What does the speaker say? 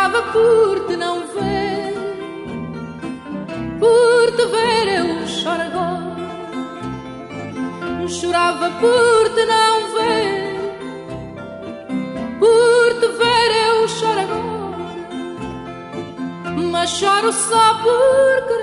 chorava por te não ver. Por te ver eu choro agora. Chorava por te não ver. Por te ver eu choro agora. Mas choro só por querer.